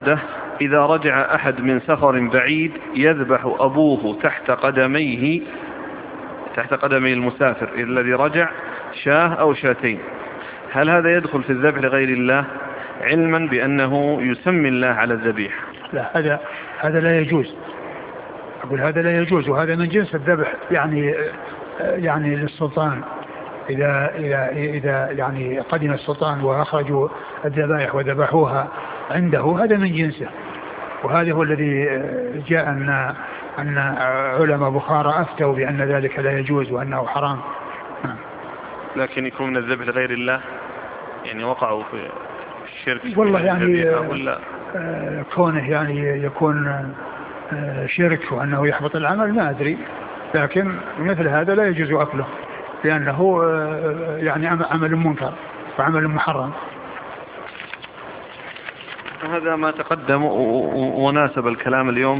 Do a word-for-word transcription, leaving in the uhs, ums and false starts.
إذا رجع أحد من سفر بعيد يذبح أبوه تحت قدميه تحت قدمي المسافر الذي رجع شاه أو شاتين، هل هذا يدخل في الذبح لغير الله علما بأنه يسمي الله على الذبيح؟ لا، هذا هذا لا يجوز. أقول هذا لا يجوز، وهذا من جنس الذبح يعني يعني للسلطان. إذا إذا إذا يعني قدم السلطان وأخرجوا الذبائح وذبحوها عنده، هذا من جنسه. وهذا هو الذي جاء أن أن علماء بخارى أفتوا بأن ذلك لا يجوز وأنه حرام. لكن يكون من الذبح لغير الله، يعني وقعوا في الشرك والله يعني ولا كونه يعني يكون شرك وأنه يحبط العمل ما أدري، لكن مثل هذا لا يجوز أكله لأنه يعني عمل منكر وعمل محرم. هذا ما تقدم وناسب الكلام اليوم.